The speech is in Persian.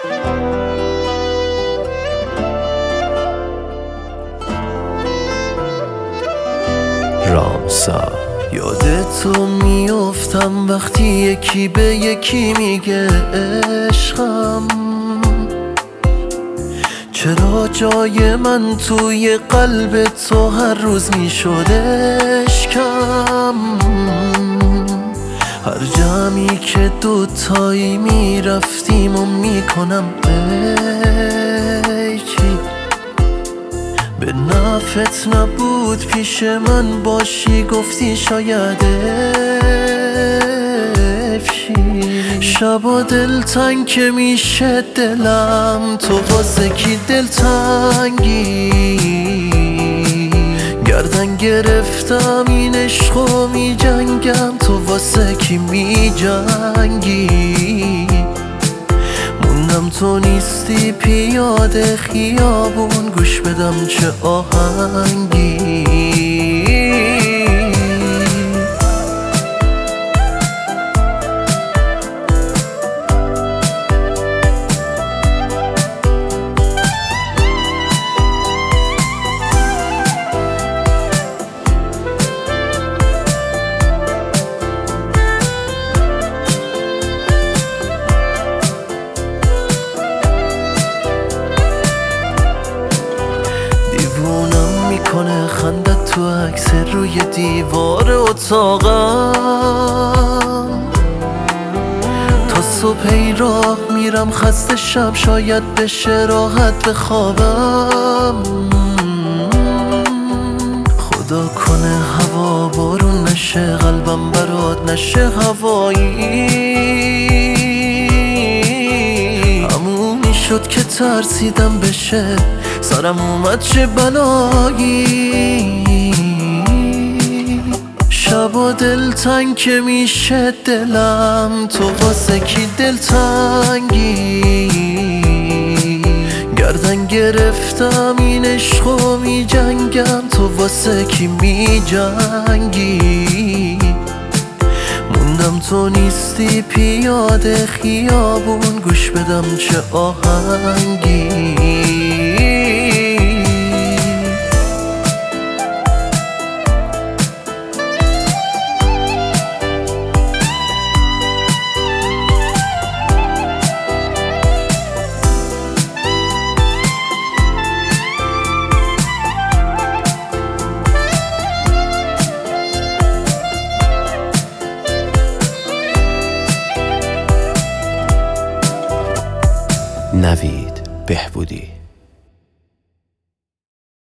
رامسا یاد تو میافتم وقتی یکی به یکی میگه عشقم، چرا جای من توی قلب تو هر روز میشدش کم. هر جمعی که دوتایی میرفتیم و میکنم پیچی، به نفت نبود پیش من باشی گفتی شاید افشی. شبا دلتنگ که میشه دلم، تو واسه کی دلتنگی؟ گردن گرفتم این عشقو میجنگم، تو واسه کی میجنگی؟ موندم تو نیستی پیاده خیابون، گوش بدم چه آهنگی. کنه خندت تو عکس روی دیوار اتاقم، تا صبح راه میرم خسته شم شاید بشه راحت بخوابم. خدا کنه هوا بارون نشه، قلبم برات نشه هوایی. همونی شد که ترسیدم بشه سرم اومد چه بلایی. شبا دلتنگ که میشه دلم، تو واسه کی دلتنگی؟ گردن گرفتم این عشقو میجنگم، تو واسه کی میجنگی؟ موندم تو نیستی پیاده خیابون، گوش بدم چه آهنگی. نوید بهبودی.